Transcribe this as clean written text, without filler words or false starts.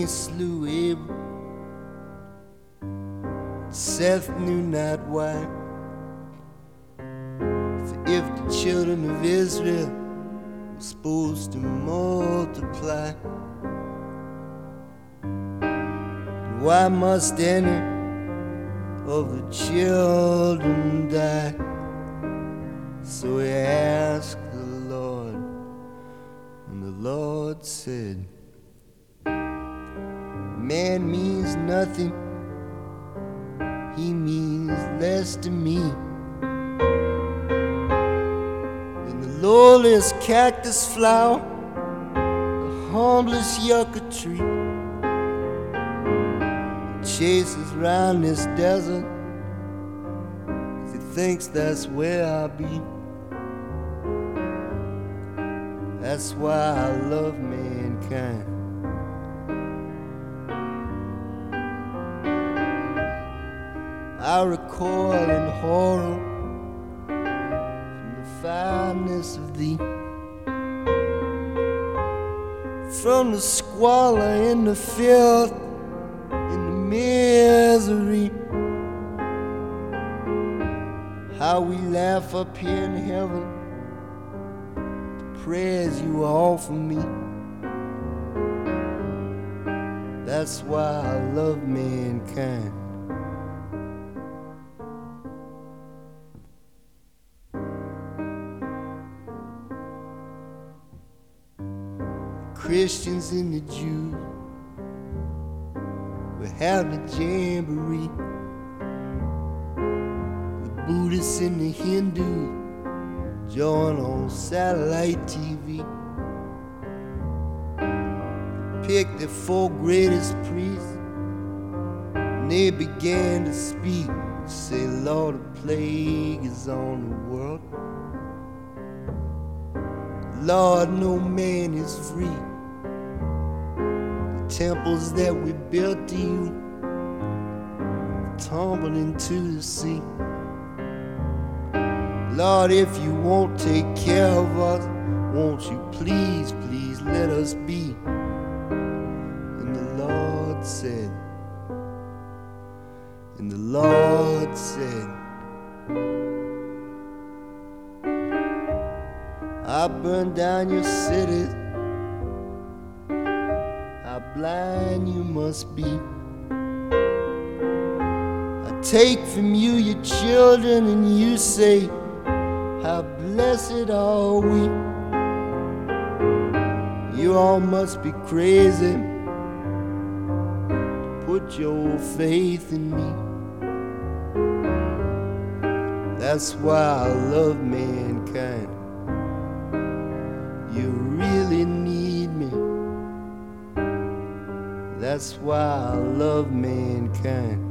Cain slew Abel, Seth knew not why. For if the children of Israel were supposed to multiply, why must any of the children die? So he asked the Lord, and the Lord said, man means nothing, he means less to me than the lowliest cactus flower, the humblest yucca tree. Chases round this desert 'cause he thinks that's where I'll be. That's why I love mankind. I recoil in horror from the fineness of thee, from the squalor and the filth and the misery. How we laugh up here in heaven, the prayers you offer me. That's why I love mankind. Christians and the Jews will have the jamboree. The Buddhists and the Hindus join on satellite TV. Pick the 4 greatest priests, and they began to speak. Say, Lord, a plague is on the world. Lord, no man is free. Temples that we built to you tumbled into the sea. Lord, if you won't take care of us, won't you please, please let us be? And the Lord said, and the Lord said, I burn down your cities, how blind you must be. I take from you your children, and you say, how blessed are we. You all must be crazy to put your faith in me. That's why I love mankind. You really need me. That's why I love mankind.